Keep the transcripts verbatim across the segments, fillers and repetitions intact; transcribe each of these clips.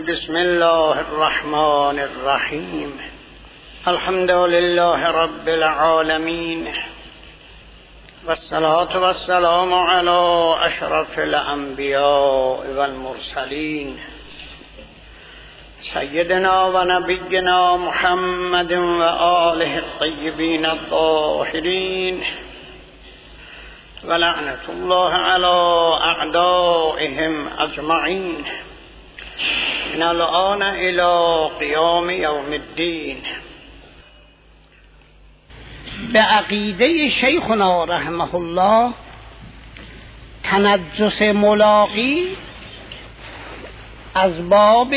بسم الله الرحمن الرحیم. الحمد لله رب العالمین والصلاة والسلام علی اشرف الانبیاء والمرسلین سیدنا و نبینا محمد و آله الطیبین الطاهرین و لعنت الله علی اعدائهم اجمعین من الآن الى قیام یوم الدین. به عقیده شیخنا رحمه الله تنجس ملاقی از باب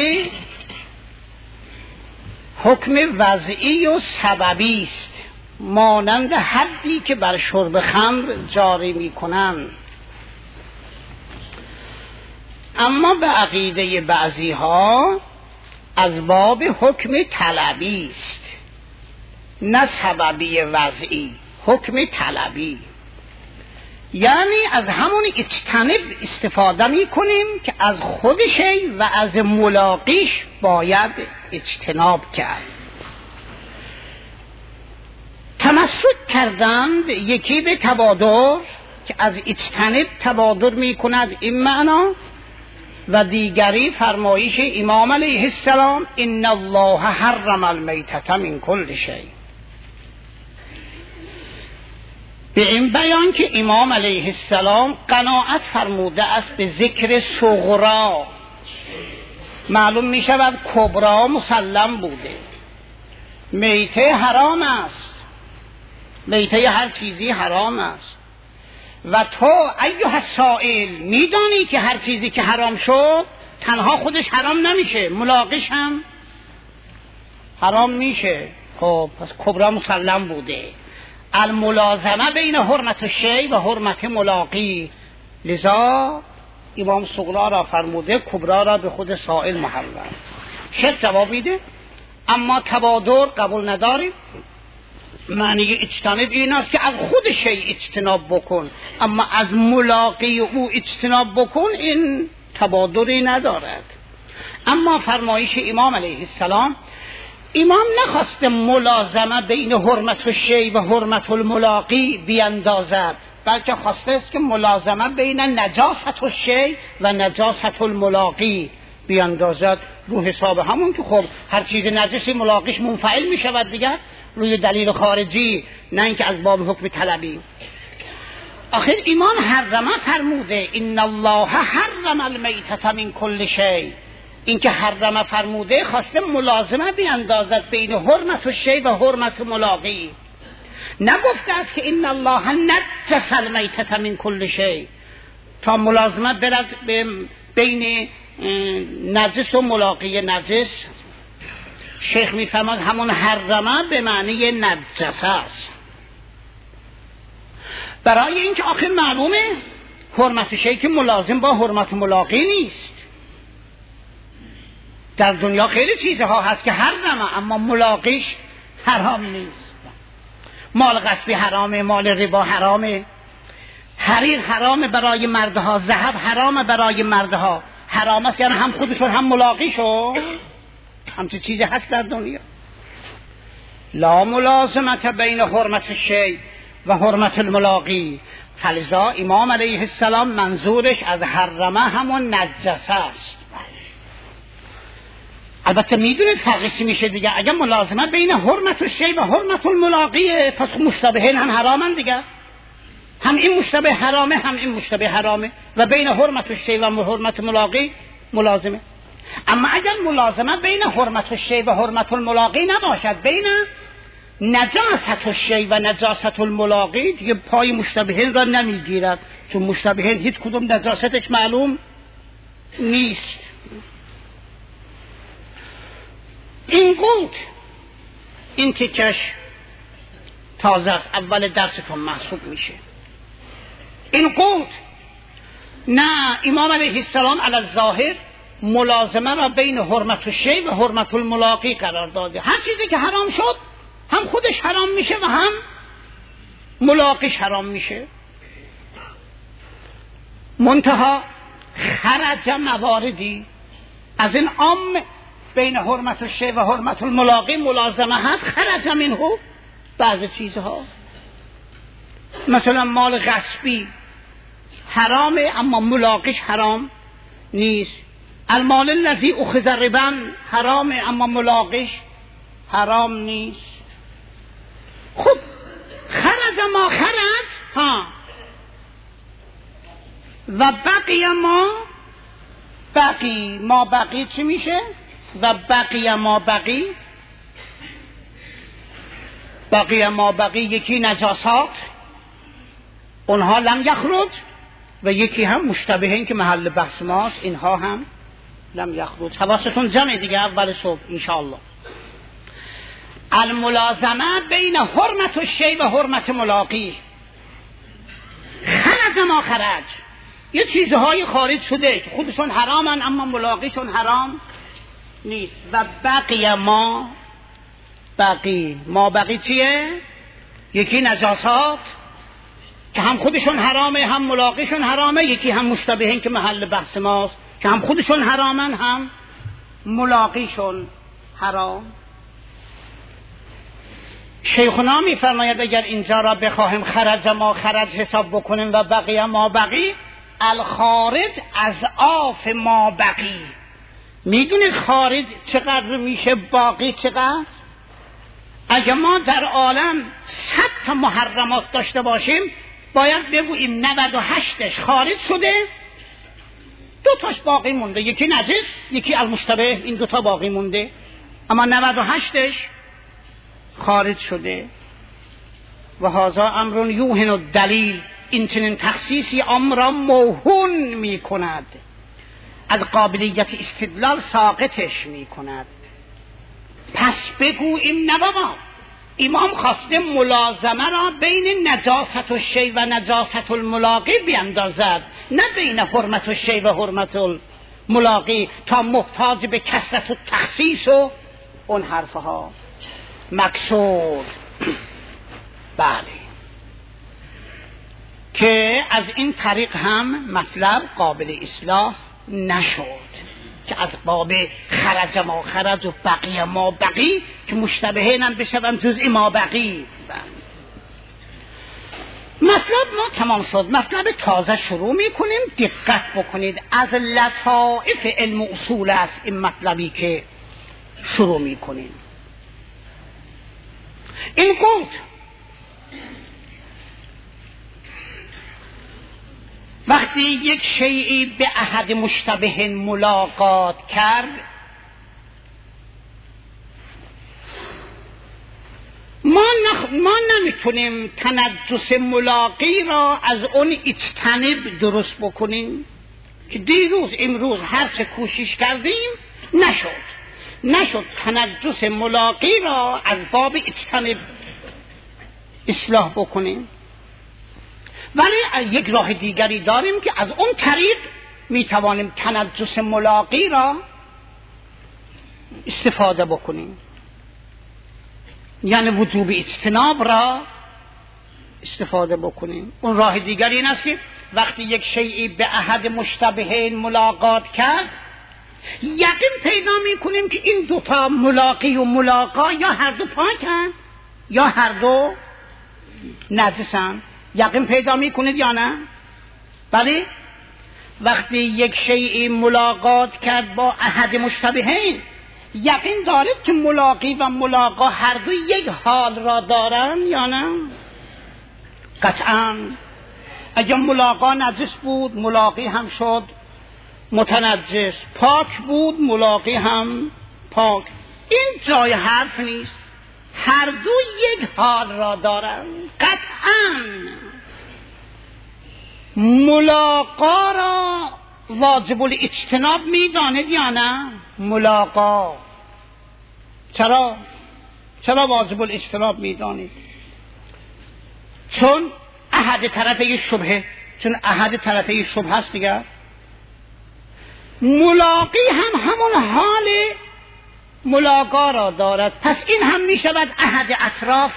حکم وضعی و سببی است، مانند حدی که بر شرب خمر جاری می کنند. اما به عقیده بعضی ها از باب حکم طلبی است، نه سببی وضعی، حکم طلبی. یعنی از همون اجتنب استفاده می کنیم که از خودشی و از ملاقیش باید اجتناب کرد. تمسک کردند یکی به تبادر که از اجتنب تبادر می کند این معنا، و دیگری فرمایش امام علیه السلام ان الله حرم المیتة من کل شیء. به این بیان که امام علیه السلام قناعت فرموده است به ذکر صغرا، معلوم می شود کبرا مسلم بوده. میته حرام است، میته هر چیزی حرام است، و تو ایها السائل میدانی که هر چیزی که حرام شد تنها خودش حرام نمیشه، ملاقیش هم حرام میشه. خب پس کبرا مسلم بوده. الملازمه بین حرمت الشیء و حرمت ملاقی، لذا امام صغرا را فرموده کبرا را به خود سائل محرم. شیخ جواب میده اما تبادر قبول نداریم. معنی اجتناب این است که از خود شیء اجتناب بکن، اما از ملاقی او اجتناب بکن، این تبادری ندارد. اما فرمایش امام علیه السلام، امام نخواست ملازمه بین حرمت الشیء و حرمت الملاقی بیندازد، بلکه خواسته است که ملازمه بین نجاست الشیء و نجاست الملاقی بیندازد، رو حساب همون که خب هر چیز نجسی ملاقیش منفعل می شود دیگر، روی دلیل خارجی، نه اینکه از باب حکم طلبی. آخر ایمان حرمه فرموده ان الله حرم المیتة من کل شیء. این که حرمه فرموده خواسته ملازمه بیندازد بین حرمت الشیء و حرمت ملاقی. نگفته است که ان الله نجس المیتة من کل شیء تا ملازمه برد بین نجس و ملاقی نجس. شیخ میفرماد همون حرمه به معنی نجسه است، برای اینکه آخر معلومه حرمت شیء که ملازم با حرمت ملاقی نیست. در دنیا خیلی چیزها هست که حرمه اما ملاقیش حرام نیست. مال غصبی حرامه، مال ربا حرامه، حریر حرامه برای مردها، ذهب حرامه برای مردها. حرام است یعنی هم خودشون هم ملاقیشون. همچه چیزی هست در دنیا. لا ملازمت بین حرمت الشیء و حرمت الملاقی. فلذا امام علیه السلام منظورش از حرمه همون نجسه است. البته میدونید فرقی میشه دیگه. اگر ملازمه بین حرمت الشیء و حرمت الملاقی، پس مشتبهین هم حرامن دیگه. هم این مشتبه حرامه هم این مشتبه حرامه، و بین حرمت الشیء و حرمت الملاقی ملازمه. اما اگر ملازمه بین حرمت الشیء و حرمت الملاقی نباشد، بین نجاست الشیء و نجاست الملاقی، دیگه پای مشتبهین را نمیگیرد، چون مشتبهین هیچ کدوم نجاستش معلوم نیست. این قلت این تکش تازه است، اول درستون محسوب میشه. این قلت نه، امام علیه السلام علی الظاهر ملازمه را بین حرمت الشیء و حرمت الملاقی قرار داده. هر چیزی که حرام شد هم خودش حرام میشه و هم ملاقیش حرام میشه. منتها خرج مواردی از این عام بین حرمت الشیء و حرمت الملاقی ملازمه هست، خرج منه بعض چیزها، مثلا مال غصبی حرامه اما ملاقیش حرام نیست. المال الذی اخذ ربا حرامه اما ملاقیش حرام نیست. خب خرج ما خرج ها و بقی ما بقی ما بقی چی میشه؟ و بقی ما بقی بقی ما بقی یکی نجاسات اونها لم یخرج و یکی هم مشتبهین که محل بحث ماست، اینها هم لم یخرج. حواستون جمعه دیگه اول صبح انشاءالله. الملازمه بین حرمت الشیء و حرمت ملاقی. خرج ما خرج، یه چیزهای خارج شده که خودشون حرامن اما ملاقیشون حرام نیست. و بقی ما بقی ما بقی چیه؟ یکی نجاسات که هم خودشون حرامه هم ملاقیشون حرامه، یکی هم مشتبهین که محل بحث ماست که هم خودشون حرامن هم ملاقیشون حرام. شیخنا می فرماید اگر اینجا را بخواهیم خرج ما خرج حساب بکنیم و بقی ما بقی، الخارج از آف ما بقی. میدونید خارج چقدر میشه، باقی چقدر؟ اگر ما در عالم صد تا محرمات داشته باشیم باید بگوییم نود و هشتش خارج شده، دو تاش باقی مونده، یکی نجس یکی المشتبه، این دو تا باقی مونده، اما نود و هشتش خارج شده. و هذا امر یوهن الدلیل، این چنین تخصیصی امر را موهون می کند، از قابلیت استدلال ساقطش می کند. پس بگوییم نه بابا، امام خواسته ملازمه را بین نجاست الشیء و نجاست الملاقی بیندازد، نه بین حرمت الشیء و حرمت الملاقی تا محتاج به کثرت و تخصیص و اون حرفها. مقصود بله که از این طریق هم مطلب قابل اصلاح نشد که از باب خرج ما خرج و بقی ما بقی که مشتبهین هم بشون جزء ما بقی. مطلب ما تمام شد، مطلب تازه شروع می کنیم. دقت بکنید، از لطائف علم اصول است این مطلبی که شروع می کنیم. این گفت وقتی یک شیعی به احد مشتبه ملاقات کرد، ما, نخ... ما نمیتونیم تنجس ملاقی را از اون اجتنب درست بکنیم که دیروز امروز هر چه کوشش کردیم نشد نشد تنجس ملاقی را از باب اجتنب اصلاح بکنیم. ولی یک راه دیگری داریم که از اون طریق میتوانیم تنجس ملاقی را استفاده بکنیم، یعنی وجوب اجتناب را استفاده بکنیم. اون راه دیگری این است که وقتی یک شیعی به احد مشتبهین ملاقات کرد، یقین پیدا میکنیم که این دوتا ملاقی و ملاقا یا هر دو پاکن یا هر دو نجسن. یقین پیدا میکنید یا نه؟ بله. وقتی یک شیعی ملاقات کرد با احد مشتبهین، یقین دارید که ملاقی و ملاقا هر دو یک حال را دارن یا نه؟ قطعا. اگر ملاقا نجس بود ملاقی هم شد متنجس، پاک بود ملاقی هم پاک. این جای حرف نیست، هر دو یک حال را دارن. قطعا ملاقا را واجب الاجتناب میدانید یا نه؟ ملاقا چرا چرا واجب الاجتناب میدانید؟ چون احد طرفه شبهه، چون احد طرفه شبهه است دیگر. ملاقی هم همون حال ملاقا را دارد، پس این هم می شود احد اطراف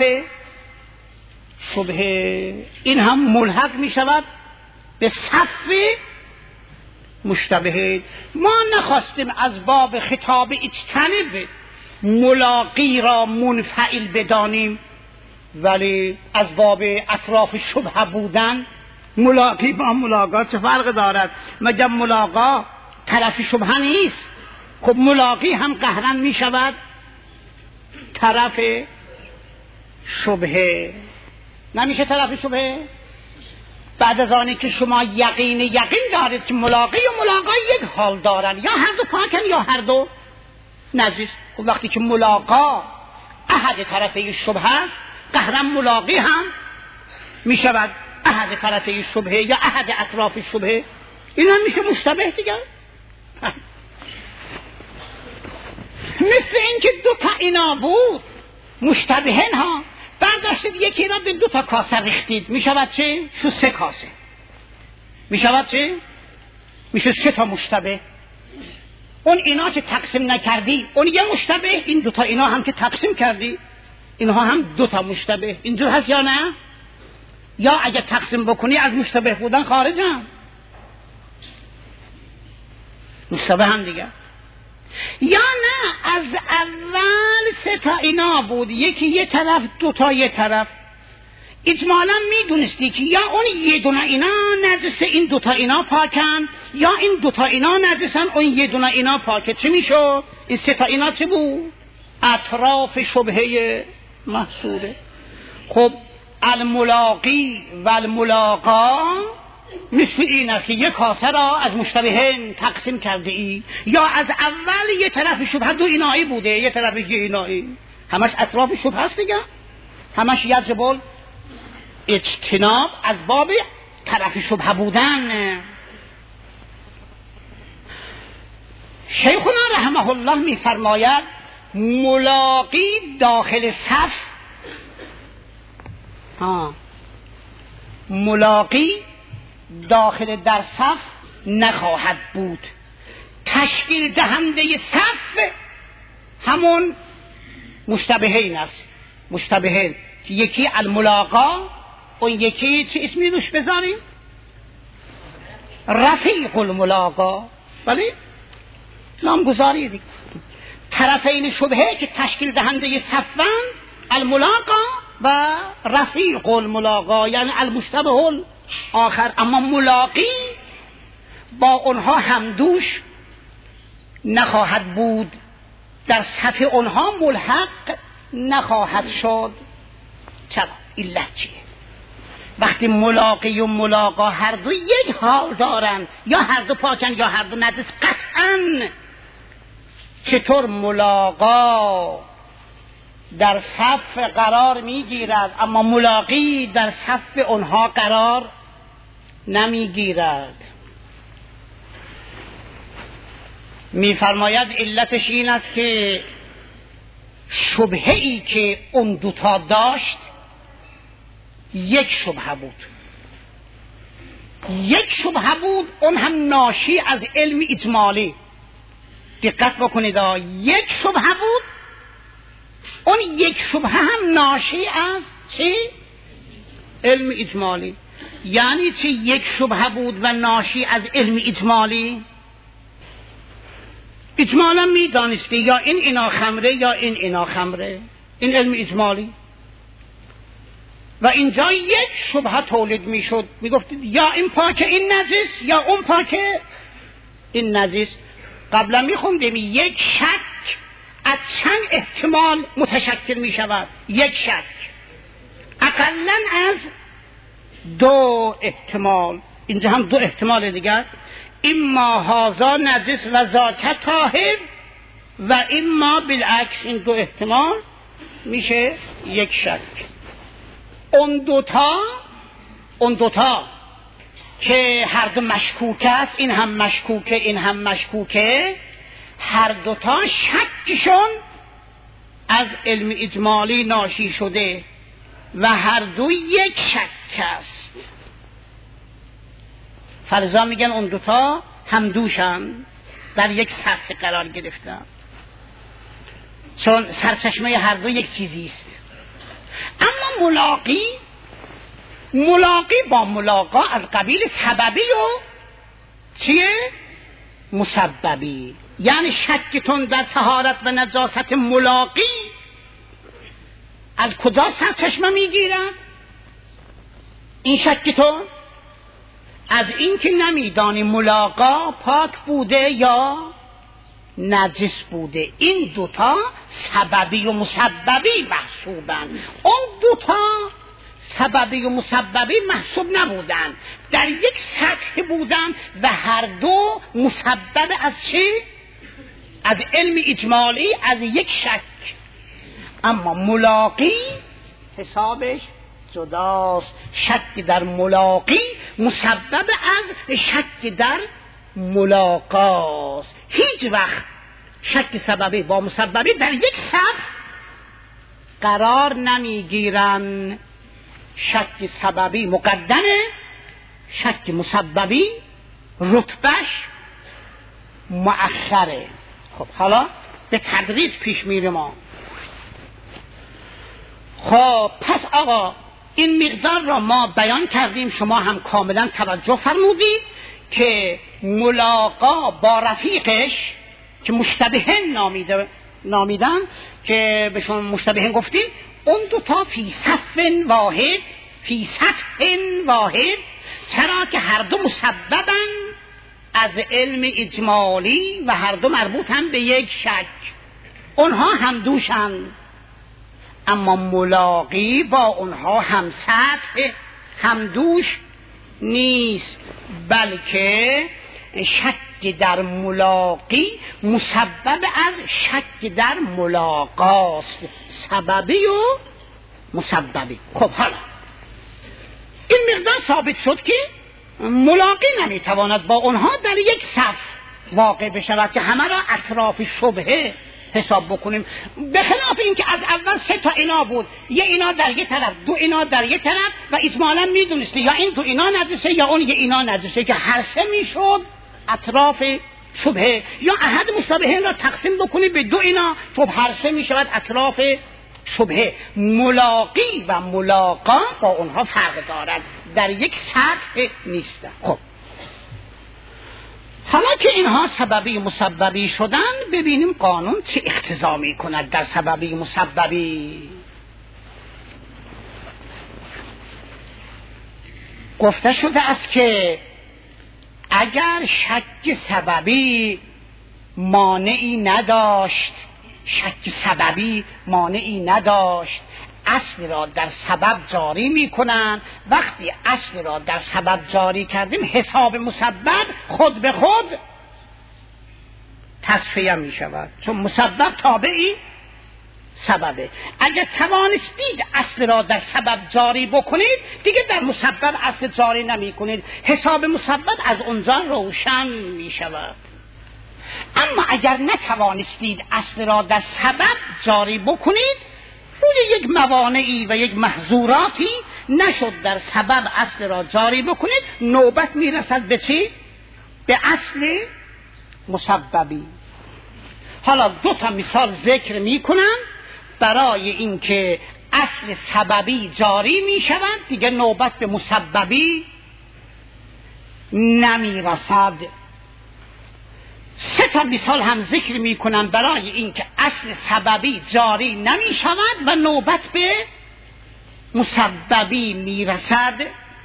شبهه، این هم ملحق می شود به صف مشتبه. ما نخواستیم از باب خطاب اجتنب ملاقی را منفعل بدانیم، ولی از باب اطراف شبهه بودن ملاقی با ملاقات چه فرق دارد؟ مگر ملاقا طرف شبهه نیست؟ خب ملاقی هم قهرا می شود طرف شبهه، نمیشه طرف شبهه؟ بعد از آنی که شما یقین یقین دارید که ملاقی و ملاقا یک حال دارن، یا هر دو پاکن یا هر دو نجس. خب وقتی که ملاقا احد طرفه شبهه است، قهرا ملاقی هم می شود احد طرفه شبهه یا احد اطراف شبهه. این هم میشه مشتبه دیگر. مثل این که دو تا اینا بود مشتبهن ها، برداشتید یکی را به دو تا کاسه ریختید، می شود چه؟ شو سه کاسه. می شود چه؟ میشه سه تا مشتبه. اون اینا که تقسیم نکردی اون یه مشتبه، این دو تا اینا هم که تقسیم کردی اینها هم دو تا مشتبه. اینجور هست یا نه؟ یا اگه تقسیم بکنی از مشتبه بودن خارجن، مشتبه هم دیگه. یا نه از اول سه تا اینا بود، یکی یه طرف دو تا یه طرف، اجمالا میدونستی که یا اون یه دونه اینا نجسه این دو تا اینا پاکن، یا این دو تا اینا نجسن اون یه دونه اینا پاکه. چه میشد؟ این سه تا اینا چه بود؟ اطراف شبهه محصوره. خب الملاقی و الملاقا مثل این است که یک کاسه را از مشتبهین تقسیم کرده ای، یا از اول یه طرف شبهه دو اینایی بوده یه طرف یه اینایی، همش اطراف شبهه است دیگه، همش یجب اجتناب از باب طرف شبهه بودن. شیخنا رحمه الله می فرماید ملاقی داخل صف ها ملاقی داخل در صف نخواهد بود. تشکیل دهنده صف همون مشتبهین است. مشتبهین که یکی الملاقا، اون یکی چه اسمی روش بذاریم؟ رفیق الملاقا. ولی نامگذاری دیگه. طرفین شبهه که تشکیل دهنده صفن الملاقا و رفیق الملاقا، یعنی المشتبه آخر. اما ملاقی با اونها همدوش نخواهد بود، در صف اونها ملحق نخواهد شد. چرا؟ علت چیه؟ وقتی ملاقی و ملاقا هر دو یک حال دارن، یا هر دو پاکن یا هر دو نجس، قطعاً چطور ملاقا در صف قرار میگیرد اما ملاقی در صف اونها قرار نمیگیرد؟ میفرماید علتش این است که شبهه‌ای که اون دوتا داشت یک شبهه بود، یک شبهه بود، اون هم ناشی از علم اجمالی. دقت بکنید، یک شبهه بود، اون یک شبهه هم ناشی از چی؟ علم اجمالی. یعنی چی یک شبهه بود و ناشی از علم اجمالی؟ اجمالا می دانستی یا این اینا خمره یا این اینا خمره، این علم اجمالی. و اینجا یک شبهه تولید می شد، می گفتید یا این پاکه این نجس یا اون پاکه این نجس. قبلا می خوندیم یک شک از چند احتمال متشکل می شود. یک شک اقلن از دو احتمال. اینجا هم دو احتمال دیگر، اما هازا نجس و ذاک طاهر و اما بالعکس. این دو احتمال میشه یک شک. اون دوتا اون دوتا که هر دو مشکوک است، این هم مشکوکه این هم مشکوکه، هر دوتا شکشون از علم اجمالی ناشی شده و هر دو یک شک است. فرضا میگن اون دوتا هم دوشن، در یک سطح قرار گرفتن، چون سرچشمه هر دو یک چیزی است. اما ملاقی ملاقی با ملاقا از قبیل سببی و چیه؟ مسببی. یعنی شکتون در طهارت و نجاست ملاقی از کجا سرچشمه میگیرد؟ این شکتون از این که نمیدانی ملاقا پاک بوده یا نجس بوده. این دوتا سببی و مسببی محسوبند. اون دوتا سببی و مسببی محسوب نبودن، در یک سطح بودن و هر دو مسبب از چی؟ از علم اجمالی، از یک شک. اما ملاقی حسابش جداست. شک در ملاقی مسبب از شک در ملاقاست. هیچ وقت شک سببی با مسببی در یک صف قرار نمیگیرن. شک سببی مقدمه، شک مسببی رتبهش مؤخره. خب حالا به تدریج پیش میره ما. خب پس آقا این مقدار را ما بیان کردیم، شما هم کاملا توجه فرمودید که ملاقا با رفیقش که مشتبهن نامیده نامیدن که بهشون مشتبهن گفتیم، اون دوتا فی صف واحد فی سطح واحد. چرا که هر دو مسببن از علم اجمالی و هر دو مربوطن به یک شک. اونها هم دوشن، اما ملاقی با اونها هم سطح هم دوش نیست، بلکه شک در ملاقی مسبب از شک در ملاقاست. سببی و مسببی. خب حالا این مقدار ثابت شد که ملاقی نمیتواند با اونها در یک صف واقع بشود که همه را اطراف شبهه حساب بکنیم. به خلاف این که از اول سه تا اینا بود، یه اینا در یک طرف، دو اینا در یک طرف و اجمالا میدونستی یا این دو اینا نجسه یا اون یه اینا نجسه، که هر سه میشد اطراف شبهه. یا احد مشتبهین را تقسیم بکنی به دو اینا، خب هر سه میشود اطراف شبهه. ملاقی و ملاقا با اونها فرق دارد، در یک سطح نیستن. خب حالا که اینها سببی مسببی شدن، ببینیم قانون چه اقتضا می کند در سببی مسببی. گفته شده است که اگر شک سببی مانعی نداشت، شک سببی مانعی نداشت، اصل را در سبب جاری می کنن. وقتی اصل را در سبب جاری کردیم، حساب مسبب خود به خود تصفیه می شود، چون مسبب تابعی سببه. اگر توانستید اصل را در سبب جاری بکنید، دیگه در مسبب اصل جاری نمی کنید، حساب مسبب از اونجا روشن می شود. اما اگر نتوانستید اصل را در سبب جاری بکنید، روی یک موانعی و یک محظوراتی نشد در سبب اصل را جاری بکنید، نوبت میرسد به چی؟ به اصل مسببی. حالا دو تا مثال ذکر میکنم برای اینکه اصل سببی جاری میشود، دیگه نوبت به مسببی نمیرسد. سه تا مثال هم ذکر می کنم برای اینکه اصل سببی جاری نمی شود و نوبت به مسببی می رسد.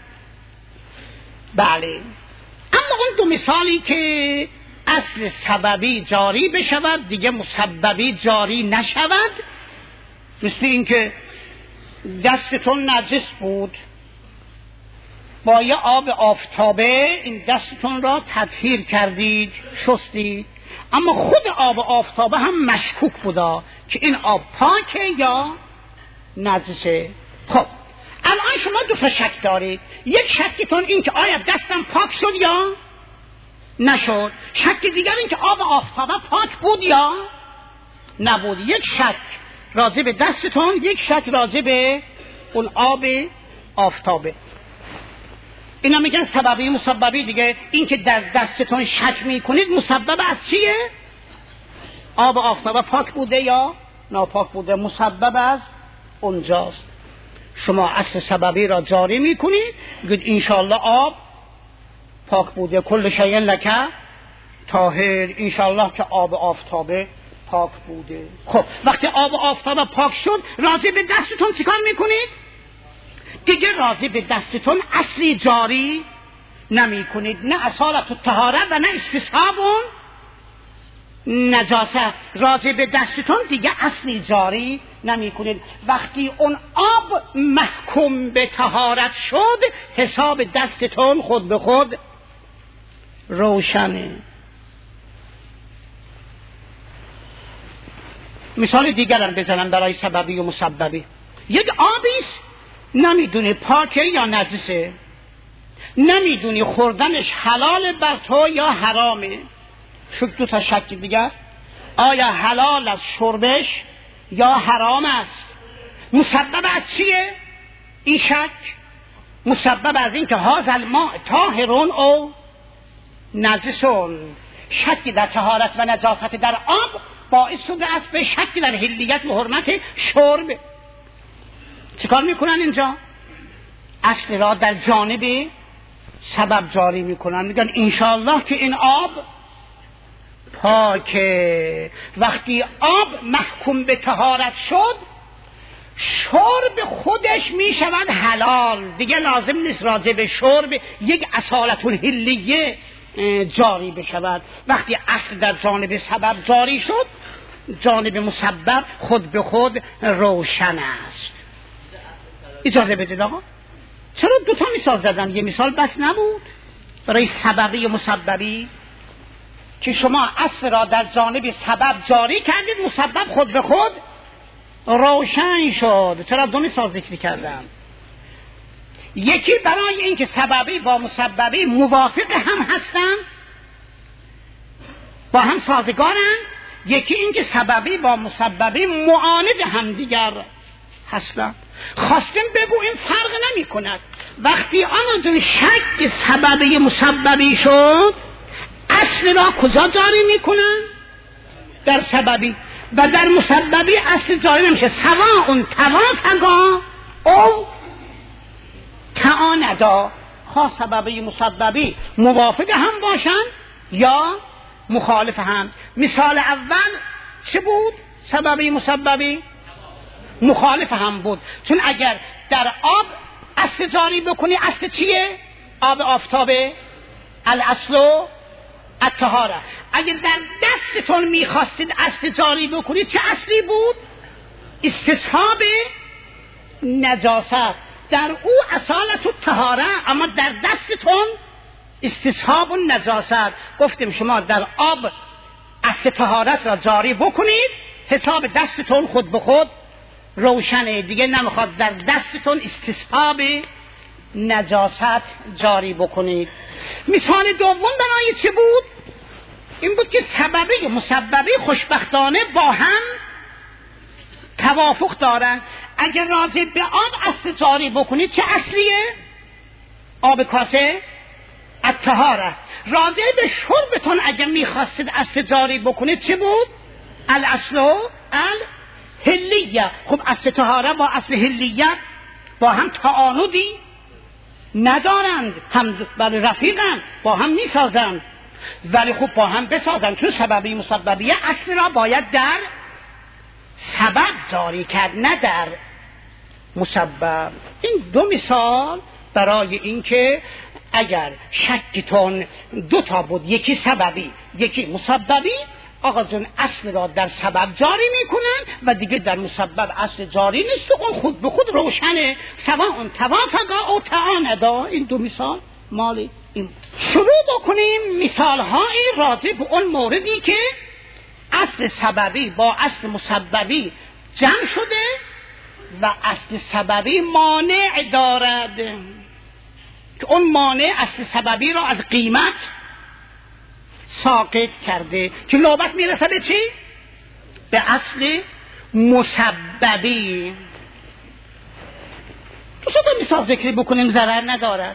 بله، اما اون دو مثالی که اصل سببی جاری بشود دیگه مسببی جاری نشود، مثل اینکه دستتون نجس بود، با یه آب آفتابه این دستتون را تطهیر کردید، شستید، اما خود آب آفتابه هم مشکوک بودا که این آب پاکه یا نجسه. خب الان شما دو تا شک دارید. یک شکتون این که آیا دستم پاک شد یا نشد، شک دیگر این که آب آفتابه پاک بود یا نبود. یک شک راجع به دستتون، یک شک راجع به اون آب آفتابه. اینا میگن سببی مسببی دیگه. این که در دستتون شک میکنید مسبب از چیه؟ آب آفتابه پاک بوده یا ناپاک بوده، مسبب از اونجاست. شما اصل سببی را جاری میکنید، گید انشالله آب پاک بوده، کل شیء لک طاهر، انشالله که آب آفتابه پاک بوده. خب وقتی آب آفتابه پاک شد، راضی به دستتون چیکار میکنید؟ دیگه راضی به دستتون اصلی جاری نمی کنید، نه اصالت و طهارت و نه استصحابون نجاست. راضی به دستتون دیگه اصلی جاری نمی کنید. وقتی اون آب محکوم به طهارت شد، حساب دستتون خود به خود روشنه. مثال دیگرم بزنم برای سببی و مسببی. یک آبیست نمیدونی پاکه یا نجسه، نمیدونی خوردنش حلال بر تو یا حرامه. شک دو تا شک دیگر، آیا حلال از شربش یا حرام است؟ مسبب از چیه این شک؟ مسبب از این که هذا الماء طاهر او نجسون. شکی در طهارت و نجاست در آب باعث شده است به شکی در حلیت و حرمت شرب. چیکار میکنن اینجا؟ اصل را در جانب سبب جاری میکنن، میگن انشاءالله که این آب پاکه. وقتی آب محکوم به طهارت شد، شرب خودش میشود حلال، دیگه لازم نیست راجع به شرب یک اصالت الحلیه جاری بشود. وقتی اصل در جانب سبب جاری شد، جانب مسبب خود به خود روشن است. اجازه بدید آقا، چرا دو تا مثال زدم؟ یه مثال بس نبود برای سببی و مسببی که شما اصل را در جانب سبب جاری کردید، مسبب خود به خود روشن شد. چرا دو مثال ذکر کردم؟ یکی برای اینکه سببی با مسببی موافق هم هستن، با هم سازگارن. یکی اینکه سببی با مسببی معاند هم دیگر هستن. خواستم بگو این فرق نمی کند. وقتی آن شک سببی مسببی شد، اصل را کجا جاری می کنن؟ در سببی. و در مسببی اصل جاری نمیشه. سواء توافقا او تعاندا. خواه سببی مسببی موافق هم باشن یا مخالف هم. مثال اول چه بود؟ سببی مسببی مخالف هم بود. چون اگر در آب اصل جاری بکنی، اصل چیه؟ آب آفتابه، الاصل الطهاره. اگر در دستتون میخواستید اصل جاری بکنید، چه اصلی بود؟ استصحاب نجاست. در او اصالت الطهاره، اما در دستتون استصحاب نجاست. گفتیم شما در آب اصل طهارت را جاری بکنید، حساب دستتون خود به خود روشنه، دیگه نمیخواد در دستتون استصحاب نجاست جاری بکنید. مثال دوم برای چه بود؟ این بود که سببی مسببی خوشبختانه با هم توافق دارن. اگر راضی به آب اصل جاری بکنید، چه اصلیه؟ آب کاسه الطهاره. راضی به شربتون اگر میخواستید اصل جاری بکنید، چه بود؟ الاصل الحلیه. خب اصل طهاره با اصل حلیه با هم تعانودی ندارند، هم بله رفیقند، با هم میسازند. ولی خب با هم بسازند، چون سببی مسببیه اصل را باید در سبب جاری کرد، نه در مسبب. این دو مثال برای اینکه اگر شکتون دو تا بود، یکی سببی یکی مسببی، آقا جون اصل را در سبب جاری میکنن و دیگه در مسبب اصل جاری نیست و اون خود به خود روشنه. سواء توافقا او تعاندا. این دو مثال مالی این. شروع بکنیم مثال های راجع به اون موردی که اصل سببی با اصل مسببی جمع شده و اصل سببی مانع دارد، که اون مانع اصل سببی را از قیمت ساقط کرده، که نوبت میرسه به چی؟ به اصل مسببی. تو سه تا مثال ذکری بکنیم ضرر ندارد.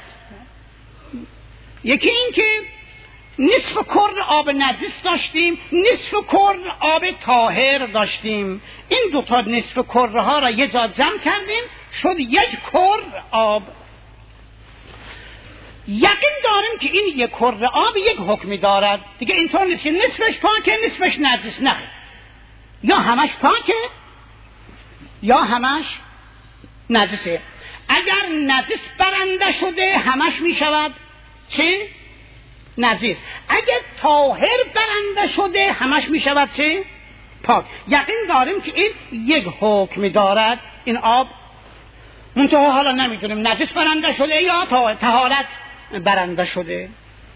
یکی این که نصف کر آب نجس داشتیم، نصف کر آب طاهر داشتیم. این دو تا نصف کرها را یه جا جمع کردیم، شد یک کر آب. یقین داریم که این یک کره آب یک حکمی دارد دیگه، اینطور نیست که نصفش پاکه نصفش نجس، نه، یا همش پاکه یا همش نجسه. اگر نجس برنده شده همش می شود چه؟ نجس. اگر طاهر برنده شده همش می شود چه؟ پاک. یقین داریم که این یک حکمی دارد این آب، منتها حالا نمیدونیم نجس برنده شده یا طهارت برنده شده.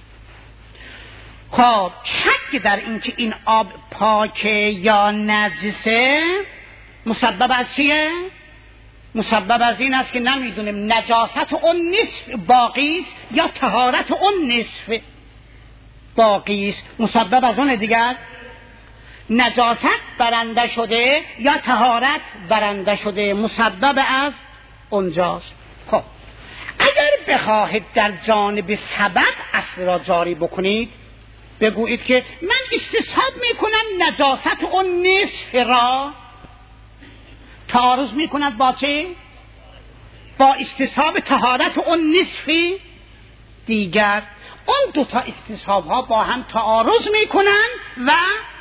خب شک در این که این آب پاکه یا نجسه مسبب از چیه؟ مسبب از این است که نمیدونیم نجاست اون نصف باقی است یا طهارت اون نصف باقی است. مسبب از اون دیگر نجاست برنده شده یا طهارت برنده شده، مسبب از اونجاست. خب اگر بخواهید در جانب سبب اصل را جاری بکنید، بگویید که من استصحاب میکنم نجاست اون نصف را، تعارض میکند با چه؟ با استصحاب طهارت اون نصفی دیگر. اون دو تا استصحاب ها با هم تعارض میکنن و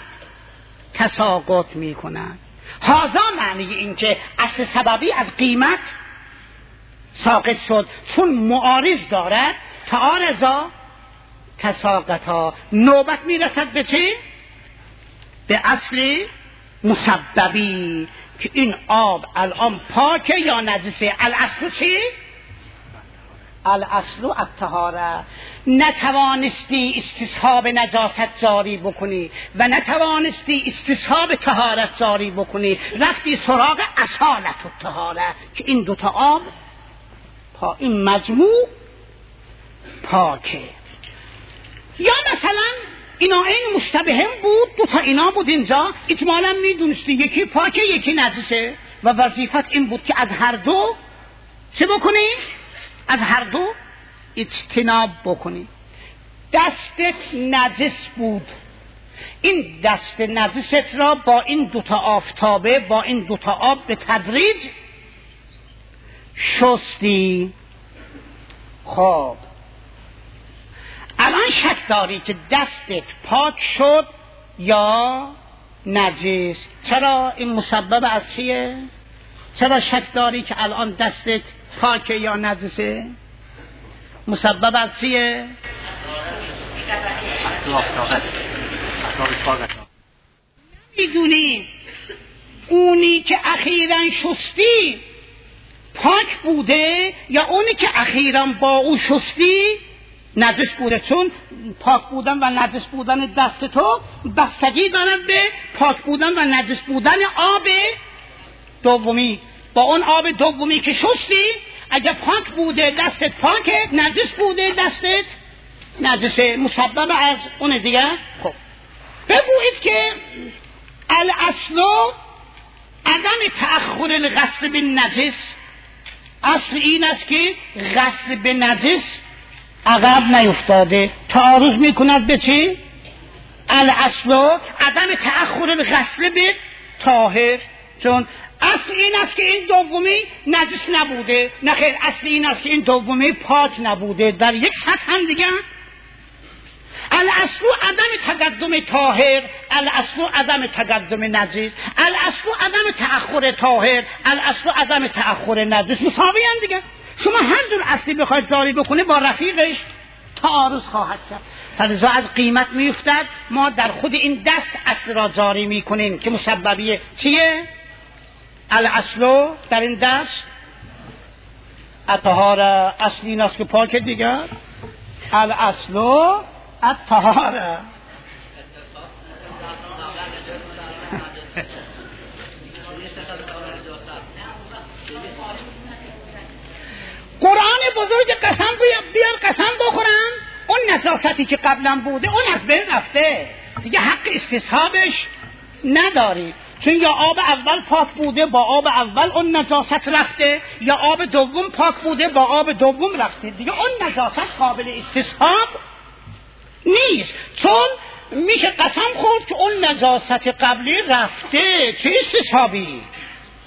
تساقط میکنن. هذا معنی این که اصل سببی از قیمت ساقط شد، چون معارض دارد تعارضا تساقطا. نوبت میرسد به چه؟ به اصل مسببی که این آب الان پاکه یا نجسه. الاصل چی؟ الاصل الطهاره. نتوانستی استصحاب نجاست جاری بکنی و نتوانستی استصحاب طهارت جاری بکنی، رفتی سراغ اصالت الطهاره که این دوتا آب پا این مجموع پاکه. یا مثلا اینا این مشتبه هم بود، دو تا اینا بود اینجا، اجمالا میدونستی یکی پاکه یکی نجسه و وظیفت این بود که از هر دو چه بکنی؟ از هر دو اجتناب بکنی. دستت نجس بود، این دست نجست را با این دوتا آفتابه با این دوتا آب به تدریج شستی. خب الان شک داری که دستت پاک شد یا نجس. چرا؟ این مسبب از چیه؟ چرا شک داری که الان دستت پاکه یا نجسه؟ مسبب از چیه؟ نمیدونی اونی که اخیراً شستی پاک بوده یا اونی که اخیراً با او شستی نجس بوده، چون پاک بودن و نجس بودن دست تو بستگی دارد به پاک بودن و نجس بودن آب دومی. با اون آب دومی که شستی اگر پاک بوده دستت پاکه، نجس بوده دستت نجسه، مسبب از اون دیگر. خب بگویید که الاصل عدم تأخر الغسل بالنجس. اصل این است که غسل به نجس عقب نیفتاده. تعارض میکند به چی؟ الاصل عدم تأخر الغسل به طاهر، چون اصل این است که این دومی نجس نبوده. نه خیر، اصل این است که این دومی پاک نبوده. در یک سطح هم دیگه الاصل عدم تقدم طاهر، الاصل عدم تقدم نجس، الاصل عدم تأخر طاهر، الاصل عدم تأخر نجس، مساوی هم دیگه. شما هر جور اصلی بخواید جاری بکنه با رفیقش تعارض خواهد کرد. فلذا از قیمت میفتد ما در خود این دست اصل را جاری میکنیم که مسببیه چیه؟ الاصل در این دست الطهاره. اصلی این است که پاک دیگر. الاصل الطهاره. قرآن بزرگ قسم بیار قسم بخورن اون نجاستی که قبلا بوده اون از بین رفته دیگه، حق استصحابش نداری، چون یا آب اول پاک بوده با آب اول اون نجاست رفته، یا آب دوم پاک بوده با آب دوم رفته دیگه، اون نجاست قابل استصحاب نیست، چون میشه قسم خورد که اون نجاست قبلی رفته. چه استصحابی؟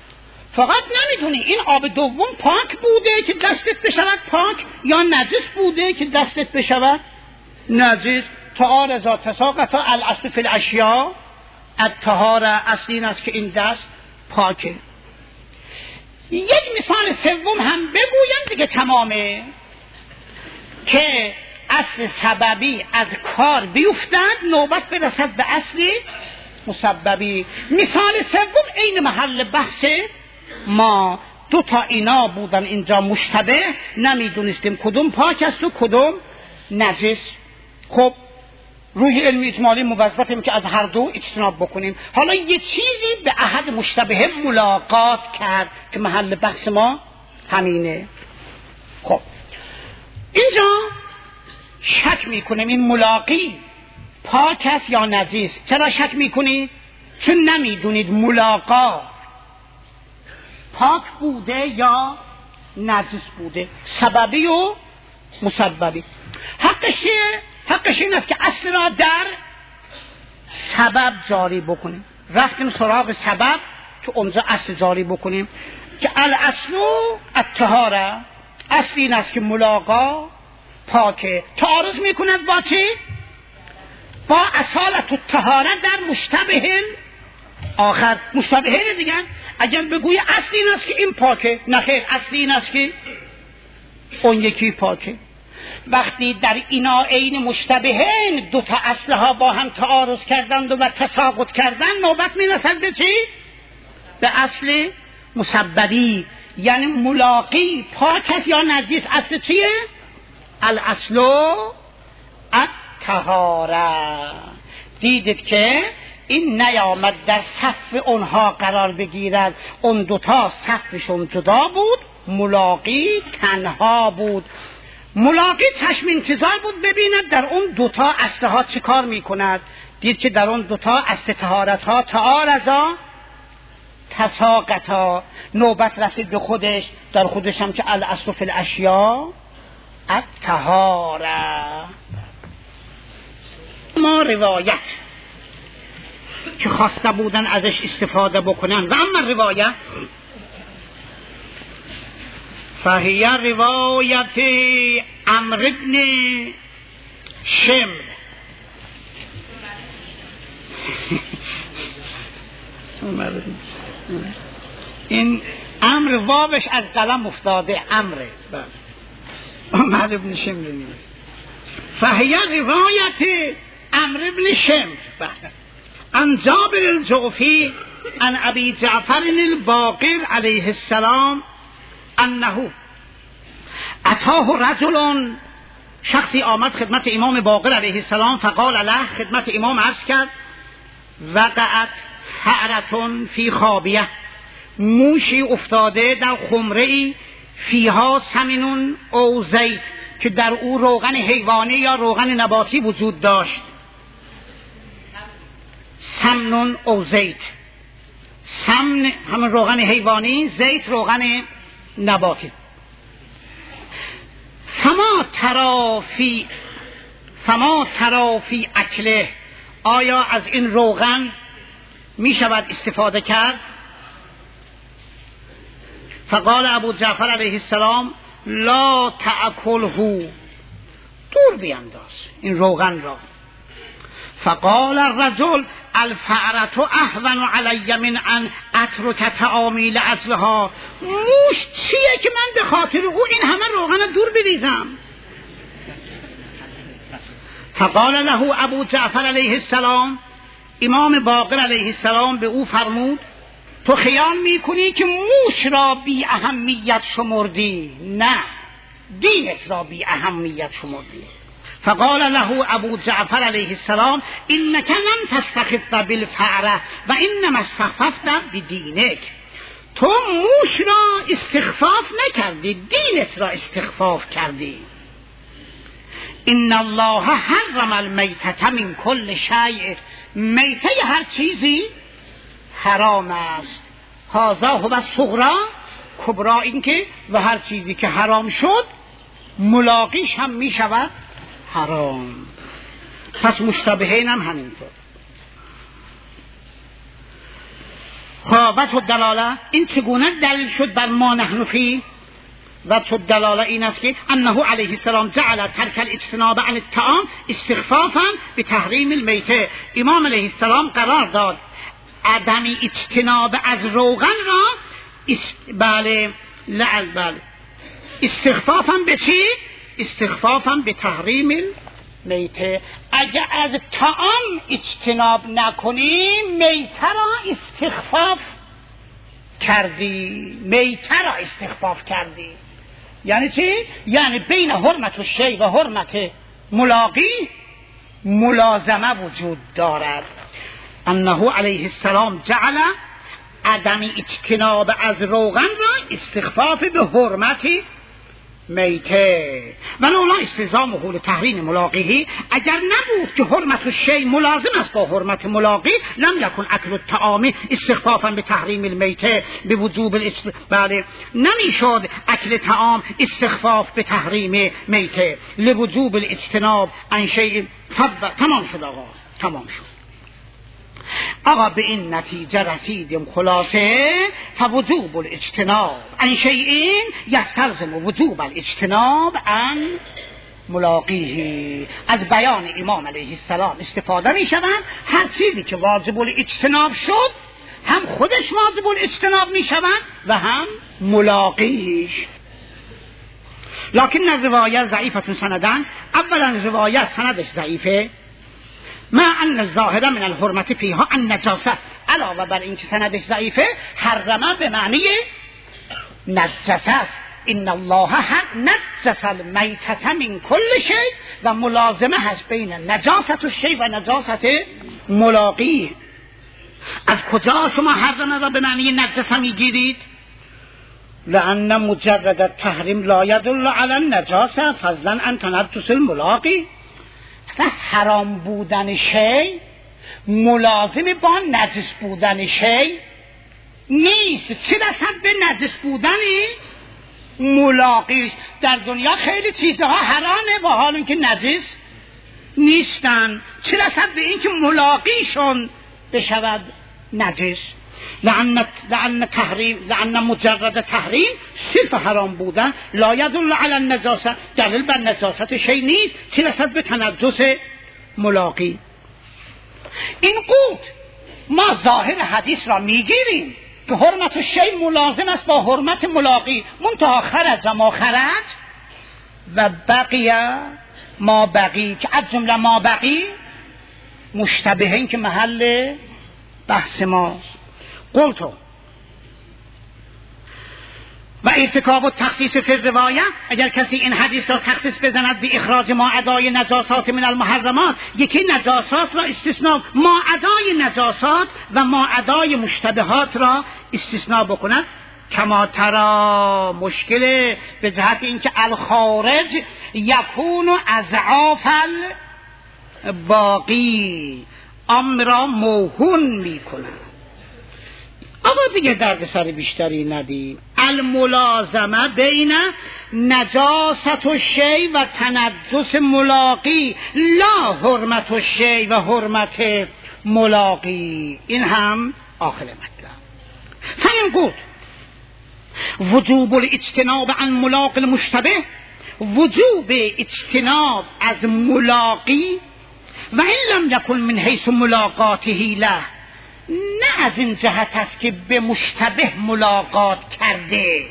فقط نمیدونی این آب دوم پاک بوده که دستت بشود پاک یا نجس بوده که دستت بشود نجس. تعارض تساقط الاصل فی الاشیاء الطهاره، اصل این است که این دست پاکه. یک مثال سوم هم بگویم دیگه تمامه، که اصل سببی از کار بیفتد نوبت برسد به اصل مسببی. مثال سوم عین محل بحث ما، دو تا اینا بودن اینجا مشتبه، نمیدونستیم کدوم پاک است و کدوم نجس. خب روح علمی اجمالی موظفیم که از هر دو اجتناب بکنیم. حالا یه چیزی به احد مشتبه ملاقات کرد که محل بحث ما همینه. خب اینجا شک میکنیم این ملاقی پاک است یا نجس. چرا شک میکنید؟ چون نمیدونید ملاقات پاک بوده یا نجس بوده، سببی و مسببی. حقش حقش این است که اصل را در سبب جاری بکنیم. رفتیم سراغ سبب که اونجا اصل جاری بکنیم که الاصل الطهاره، اصل این است که ملاقا پاکه. تعارض میکند با چی؟ با اصالت الطهاره در مشتبه آخر. مشتبه دیگر اگر بگوی اصل این است که این پاکه، نخیر، اصل این است که اون یکی پاکه. وقتی در اینا عین مشتبهین دو تا اصلها با هم تعارض کردند و تساقط کردند، نوبت میرسد به چی؟ به اصل مسببی، یعنی ملاقی پاک است یا نجس. اصل چیه؟ الاصل الطهاره. دیدید که این نیامد در صف اونها قرار بگیرد، اون دوتا صفشون جدا بود، ملاقی تنها بود. ملاقی چشم انتظار بود ببیند در اون دوتا اصلها چه کار میکند. دید که در اون دوتا اصل طهارت ها تعارضا تساقطا، نوبت رسید به خودش، در خودش هم که الاصل فی الاشیاء الطهاره. ما روایت که خواسته بودن ازش استفاده بکنن و اما روایت فهی روایت عمرو بن شمر. این عمرو وابش از قلم افتاده، عمرو عمرو بن شمر نیست. فهی روایت عمرو بن شمر عن جابر الجعفی عن ابی جعفر الباقر علیه السلام انه اتاه رجل، شخصی آمد خدمت امام باقر علیه السلام، فقال له، خدمت امام عرض کرد، وقعت فأرة فی خابیه، موشی افتاده در خمره‌ای، فیها سمن او زیت، که در او روغن حیوانی یا روغن نباتی وجود داشت. سمن او زیت، سمن همون روغن حیوانی، زیت روغن نباتی. فما ترافی فما ترافی اکله، آیا از این روغن می شود استفاده کرد؟ فقال ابو جعفر علیه السلام لا تأکله، دور بینداز این روغن را. فقال الرجل الفأرة اهون علی من ان اترک تعامی لاجلها، موش چیه که من به خاطر او این همه روغن دور بریزم؟ فقال له ابو جعفر علیه السلام، امام باقر علیه السلام به او فرمود تو خیال میکنی که موش را بی اهمیت شمردی؟ نه، دینت را بی اهمیت شمردی. فقال له ابو جعفر علیه السلام انک لن تستخف بالفأرة و انما استخففت بدینک، تو موش را استخفاف نکردی، دینت را استخفاف کردی. ان الله حرم المیتة من کل شیء، میته هر چیزی حرام است. هذا هو الصغری، کبرا این که و هر چیزی که حرام شد ملاقیش هم می شود حرام. پس مشتبهین هم همینطور. وجه الدلاله این چگونه دلیل شد بر ما نحن فی؟ وجه الدلاله این است که انه علیه السلام جعل ترک الاجتناب عن الطعام استخفافا بتحریم المیته. امام علیه السلام قرار داد عدم اجتناب از روغن را است... بله لعل بله استخفافا به چی؟ استخفافا به تحریم المیته. اگر از طعام اجتناب نکنی میته را استخفاف کردی، میته را استخفاف کردی. یعنی چی؟ یعنی بین حرمت و شی و حرمت ملاقی ملازمه وجود دارد. انه علیه السلام جعل عدم اجتناب از روغن را استخفاف به حرمت میته و لولا استلزام حول تحریم ملاقیه، اگر نبود که حرمت الشیء ملازم است با حرمت ملاقی، لم یکن اکل الطعام استخفافا به تحریم المیته به وجوب الاست... بله نمیشد اکل طعام استخفاف به تحریم میته لوجوب الاجتناب عن شیء. تمام شد آقا، تمام شد آقا. به این نتیجه رسیدیم خلاصه فوجوب الاجتناب عن شیء یستلزم وجوب الاجتناب عن ملاقیه. از بیان امام علیه السلام استفاده می شود هر چیزی که واجب الاجتناب شد هم خودش واجب الاجتناب می شود و هم ملاقیش. لکن الروایه ضعیفه سندن. اولا روایت سندش ضعیفه، ما ان الظاهر من الحرمت فیها النجاسه، علاوه بر اینکه سندش ضعیفه حرمه به معنی نجاسه است. ان الله نجس المیتة من کل شی و ملازمه هست بین نجاست الشی و نجاست ملاقی. از کجا شما حرمه را به معنی نجاسه میگیرید؟ لأن مجرد التحریم لا يدل على النجاسه فضلا عن تنجس الملاقی. حرام بودن شی ملازم با نجس بودن شی نیست. چه رسد به نجس بودن ملاقی؟ در دنیا خیلی چیزها حرامه و حال اینکه نجس نیستن، چه رسد به اینکه ملاقیشون بشود نجس؟ لأن لأن تحریم لأن مجرد تحریم صرف حرام بودن لا يدل على النجاسه، دلیل بر نجاست شی نیست، چه رسد به تنجس ملاقی. این قوت ما ظاهر حدیث را میگیریم که حرمت الشی ملازم است با حرمت ملاقی، منتها خرج ما خرج و بقیه ما بقی، که از جمله ما بقی مشتبهین که محل بحث ماست. قلتو و ارتکاب و تخصیص فی الروایه، اگر کسی این حدیث را تخصیص بزند به اخراج ما ادای نجاسات من المحرمات، یکی نجاسات را استثناء، ما ادای نجاسات و ما ادای مشتبهات را استثناء بکند، کما ترا مشکله به جهت اینکه الخارج یکون اضعاف الباقی امر موهون میکند. آقا دیگه درد سر بیشتری ندیم. الملازمه بین نجاست الشی و تنجس ملاقی لا حرمت الشی و حرمت ملاقی. این هم آخر مطلب. فهم گفت وجوب الاجتناب عن ملاق المشتبه، وجوب اجتناب از ملاقی و این لم یکن من حیث ملاقاته له، نه از این جهت است که به مشتبه ملاقات کرده،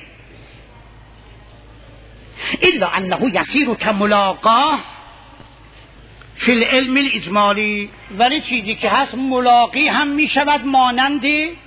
الا انه یصیر کملاقاه فی العلم الاجمالی، ولی چیزی که هست ملاقی هم می شود مانند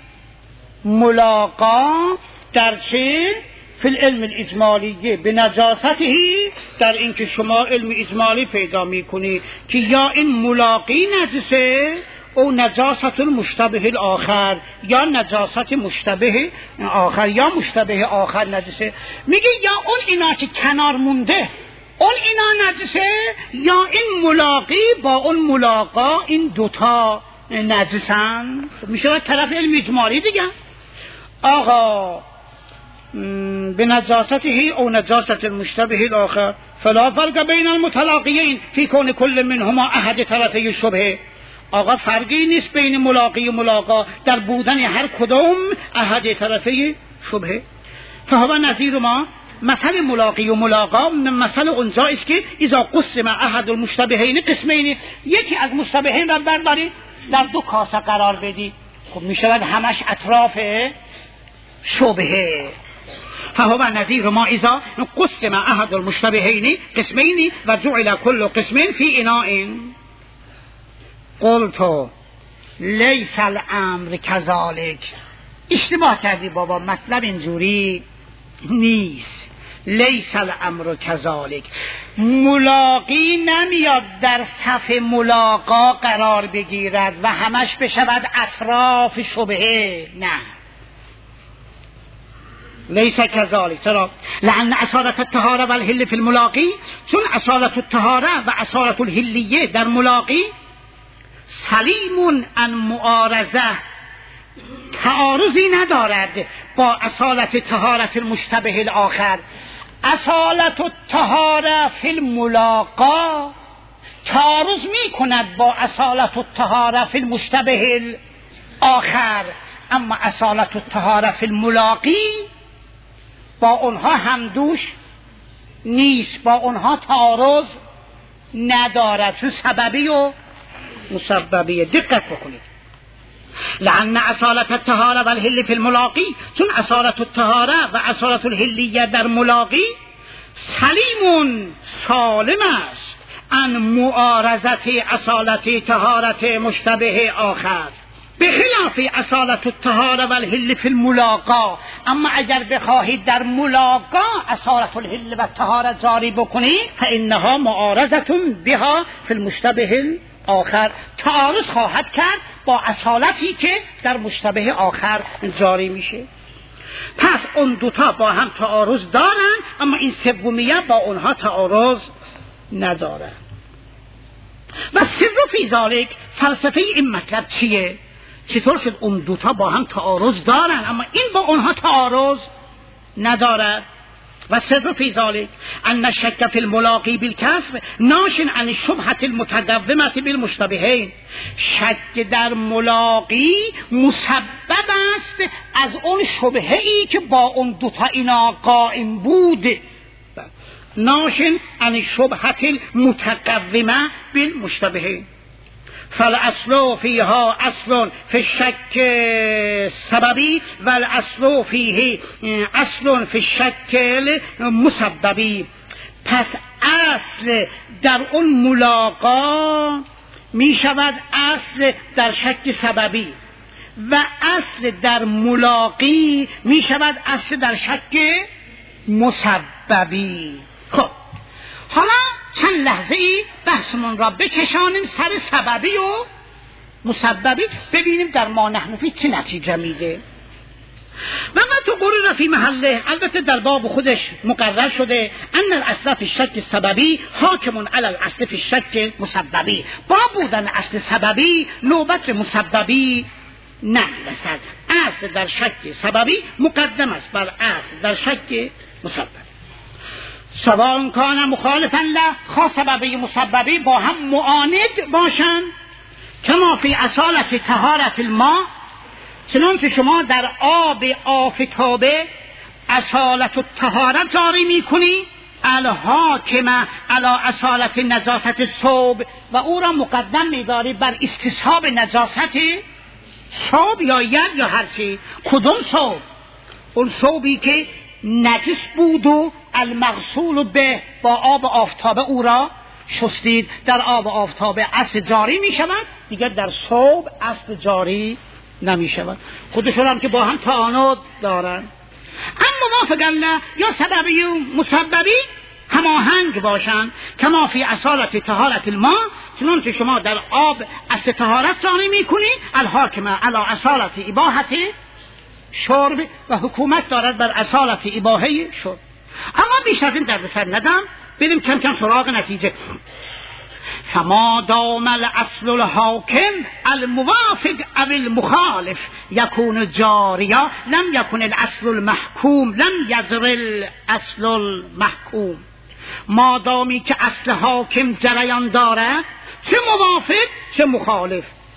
ملاقا در چه؟ فی العلم الاجمالی، به نجاستی، در اینکه شما علم اجمالی پیدا می کنی که یا این ملاقی نجسه او نجاست المشتبه الاخر، یا نجاست مشتبه آخر، یا مشتبه آخر نجسه. میگه یا اون اینا که کنار مونده اون اینا نجسه، یا این ملاقی با اون ملاقا این دوتا نجسن. میشه طرف علم اجمالی دیگه. آقا به نجاسته او نجاست المشتبه الاخر فلا فرق بین المتلاقیین فی کون کل منهما احد طرفی شبهه. آقا فرقی نیست بین ملاقی و ملاقا در بودن هر کدام احد طرفه شبهه. فهو نظیر ما مثل ملاقی و ملاقا مثل اونجا است که اذا قسم احد المشتبهین قسمین، یکی از مشتبهین را برداری در دو کاسه قرار بدی، خب میشود همش اطراف شبهه. فهو نظیر ما اذا قسم احد المشتبهین قسمین و جعل كل قسم فی اناء. قلت لیس الامر كذلك. اشتباه کردی بابا، مطلب اینجوری نیست. لیس الامر كذلك. ملاقی نمیاد در صف ملاقا قرار بگیرد و همش بشود اطراف شبهه، نه، لیس كذلك. چرا؟ لأن اصالة الطهارة و الحل في الملاقی، چون اصالة الطهارة و اصالة الحلیه در ملاقی سلیم عن معارضه، تعارضی ندارد با اصالت طهارت المشتبه الاخر. اصالت الطهاره فی الملاقا تعارض می کند با اصالت الطهاره فی المشتبه الاخر، اما اصالت الطهاره فی الملاقی با اونها همدوش نیست، با اونها تعارض ندارد، چون سببی و مسببیه. دقت بکنید. لأن اصالة الطهارة و الحل فی الملاقی، چون اصالة الطهارة و اصالة الحلیه در ملاقی سلیم سالم است عن معارضت اصالت طهارت مشتبه آخر، بخلاف اصالة الطهارة و الحل فی الملاقا. اما اگر بخواهید در ملاقا اصالت الحل و طهارت جاری بکنید فانها معارضة بها فی المشتبه آخر، تعارض خواهد کرد با اصالتی که در مشتبه آخر جاری میشه. پس اون دوتا با هم تعارض دارن، اما این سومیه با اونها تعارض نداره. و سر فی ذالک، فلسفه این مطلب چیه؟ چطور شد اون دوتا با هم تعارض دارن اما این با اونها تعارض نداره؟ و سر فی ذالک ان الشک فی الملاقی بالکسب ناش عن الشبهة المتدومة بالمشتبهین. شک در ملاقی مسبب است از اون شبهه ای که با اون دوتا اینا قائم بود. ناش عن الشبهة المتدومة بالمشتبهین. فالاصل فيها اصل في الشك سببی و الاصل فيه اصل في الشك مسببی. پس اصل در اون ملاقا می شود اصل در شک سببی و اصل در ملاقی می شود اصل در شک مسببی. خب حالا چند لحظه ای بحثمون را بکشانیم سر سببی و مسببی، ببینیم در ما نحن فی چه نتیجه میده. و ما تو قرر فی محله، البته در باب خودش مقرر شده ان الاصل فی الشک سببی حاکم علی الاصل فی الشک مسببی. با بودن اصل سببی نوبت مسببی نمیرسد. اصل در شک سببی مقدم است بر اصل در شک مسببی. سواء کان مخالفا له، خوا سببی مسببی با هم معاند باشند. کما فی اصالت طهارت الماء، چنانچه شما در آب آفتابه اصالت الطهارت جاری میکنی، الحاکم علی اصالت نجاست ثوب، و او را مقدم میداری بر استصحاب نجاست ثوب یا ید یا هر چی. کدوم ثوب؟ اون ثوبی که نجس بود و المغسول به با آب آفتابه او را شستید. در آب آفتابه اصل جاری می شود، دیگر در ثوب اصل جاری نمی شود. خودشون هم که با هم تعانض دارن. اما موافقا نه، یا سببی و مسببی هماهنگ باشند. کما فی اصالت طهارت الماء، چنانچه شما در آب اصل طهارت جاری می کنید، الحاکم علی اصالت اباحت شرب، و حکومت دارد بر اصالت اباحه شرب. اما بیش از این در بسر ندم، بریم کم کم سراغ نتیجه. فما دام الاصل الحاکم الموافق او المخالف یکون جاریا لم یکن الاصل المحکوم لم یجر الاصل المحکوم. مادامی که اصل حاکم جریان دارد، چه موافق چه مخالف،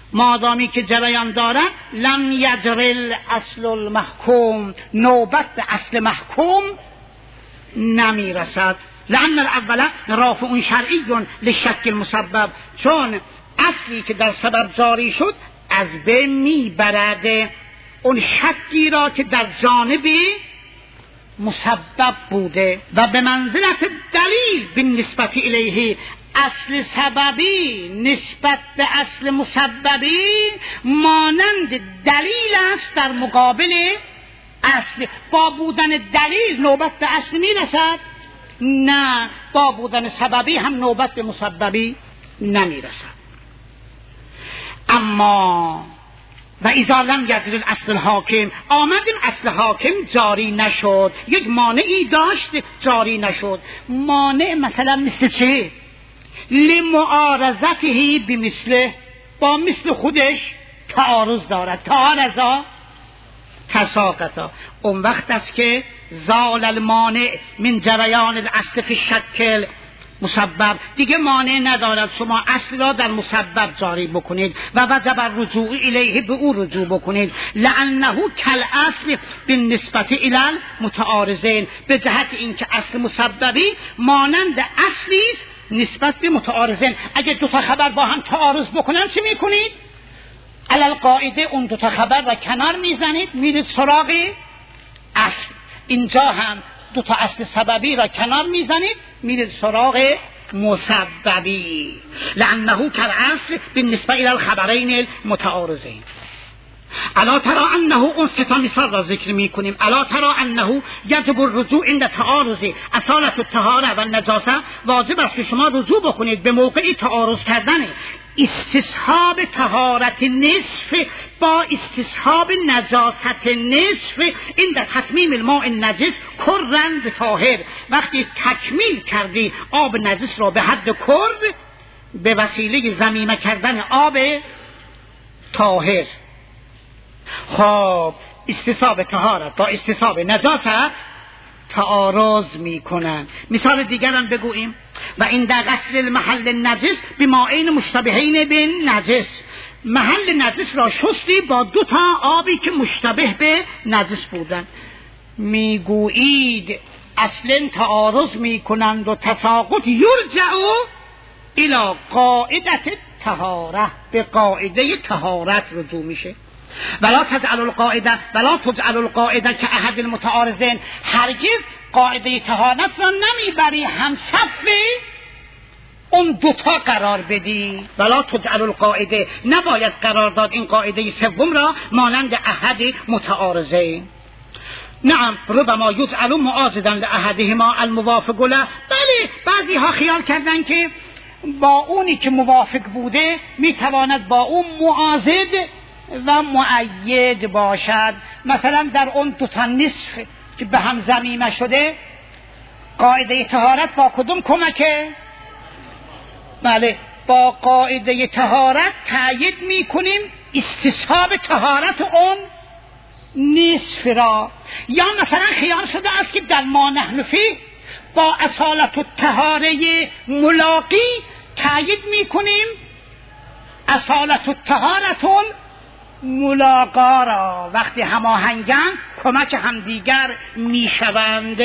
مادامی که جریان دارد لم یجرل اصل المحکوم، نوبت به اصل محکوم نمیرسد. لأن الاول رافع شرعی لشک المسبب، چون اصلی که در سبب جاری شد از بین میبرد اون شکی را که در جانب مسبب بوده. و به منزلت دلیل بالنسبت الیه، اصل سببی نسبت به اصل مسببی مانند دلیل است در مقابل اصل. با بودن دلیل نوبت به اصل میرسد؟ نه، با بودن سببی هم نوبت به مسببی نمیرسد. اما و اذا لم یجر الاصل الحاکم، آمد این اصل حاکم جاری نشد، یک مانعی داشت جاری نشد. مانع مثلا مثل چه؟ لمعارضته بمثله، با مثل خودش تعارض دارد. تعارضا تساقطا، اون وقت است که زال المانع من جریان الاصل فی شکل مسبب، دیگه مانع ندارد شما اصل را در مسبب جاری بکنید و وجب الرجوع الیه، به او رجوع بکنید. لانه کالاصل بالنسبه الی المتعارضین، به جهت اینکه اصل مسببی مانند اصلی است نسبت به متعارضین. اگه دو تا خبر با هم تعارض بکنن چی میکنید؟ علل قاعده اون دو تا خبر را کنار میزنید، میرید سراغ اصل. اینجا هم دو تا اصل سببی را کنار میزنید، میرید سراغ مسببی. لانه کالاصل بالنسبه الی الخبرین المتعارضین. الا ترى انه، اون سه تا مثال را ذکر میکنیم. الا ترى انه یجب الرجوع عند تعارض اصالة الطهاره و النجاسه، واجب است که شما رجوع بکنید به موقع تعارض کردن استصحاب طهارت نصف با استصحاب نجاست نصف عند تتمیم الماء النجس کرن به طاهر. وقتی تکمیل کردی آب نجس را به حد کرد به وسیله ضمیمه کردن آب طاهر. خب استصحاب طهارت با استصحاب نجاست تعارض میکنن. مثال دیگر هم بگوییم. و این در غسل المحل النجس بماءین مشتبهین به نجس، محل نجس را شستی با دو تا آبی که مشتبه به نجس بودن. میگویید اصلا تعارض میکنند و تساقط یرجع الی قاعده طهاره، به قاعده طهارت رجوع میشه. ولا تجعل القاعده ولا تجعل القاعده که احد المتعارضین، هرگز قاعده طهارت را نمیبری هم صف اون دوتا قرار بدی. ولا تجعل القاعده، نباید قرار داد این قاعده سوم را مانند احد متعارضین. نعم ربما یجعل معاضدا لاحدهما الموافق له. بله، بعضی ها خیال کردن که با اونی که موافق بوده میتواند با اون معاضد و مؤید باشد. مثلا در اون دو تا نصف که به هم ضمیمه شده، قاعده طهارت با کدوم کمکه؟ بله، با قاعده طهارت تأیید میکنیم استصحاب طهارت اون نصف را. یا مثلا خیال شده است که در ما نحن فیه با اصالت الطهاره ملاقی تأیید میکنیم اصالت الطهارتون ملاقا را. وقتی هماهنگن کمک همدیگر میشوند.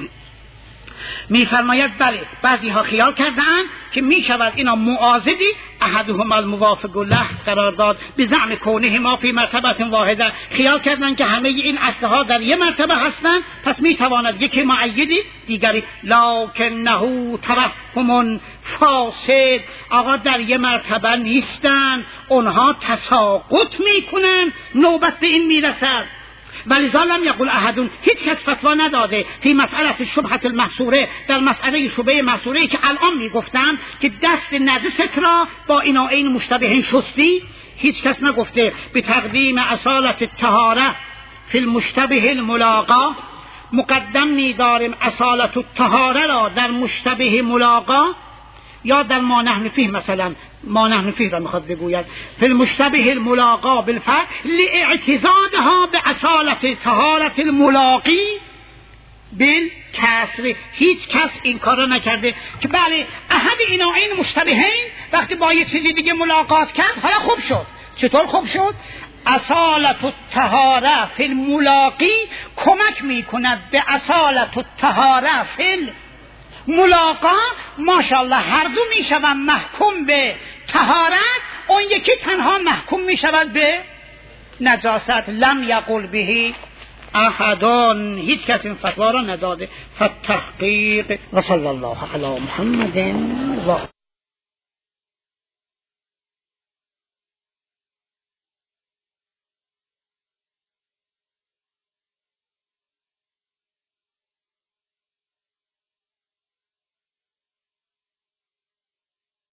میفرماید بله، بعضی ها خیال کردن که میشود اینا معاضدی احدهم الموافق له قرار داد به زعم کونه ما فی مرتبه واحده. خیال کردن که همه این اصلها در یه مرتبه هستن، پس میتواند یکی معیدی دیگری. لکنه توهم فاسد، آقا در یه مرتبه نیستن، اونها تساقط میکنن، نوبت به این میرسد. ولذا لم یقل احد، هیچ کس فتوا نداده فی مسئله شبهه المحصوره، در مسئله شبهه محصوره که الان میگفتم که دست نجست را با ایناین مشتبهین شستی، هیچ کس نگفته به تقدیم اصالت الطهاره فی المشتبه الملاقا، مقدم می‌داریم اصالت الطهاره را در مشتبه ملاقا، یا در ما نحن فیه، مثلا ما نحن فیه را میخواد بگوید فی المشتبه الملاقا بالفتح لاعتزادها به اصالت طهارت الملاقی بالکسر. هیچ کس این کار را نکرده که بله احد اینا این مشتبهین وقتی با یه چیزی دیگه ملاقات کرد حالا خوب شد، چطور خوب شد؟ اصالت الطهاره فی الملاقی کمک میکند به اصالت الطهاره فی الملاقا. ماشاءالله هر دو میشوند محکوم به طهارت، اون یکی تنها محکوم میشود به نجاست. لم یقل به احدان، هیچ کس این فتوا را نداده. فتحقیق. و صلی الله علی محمد و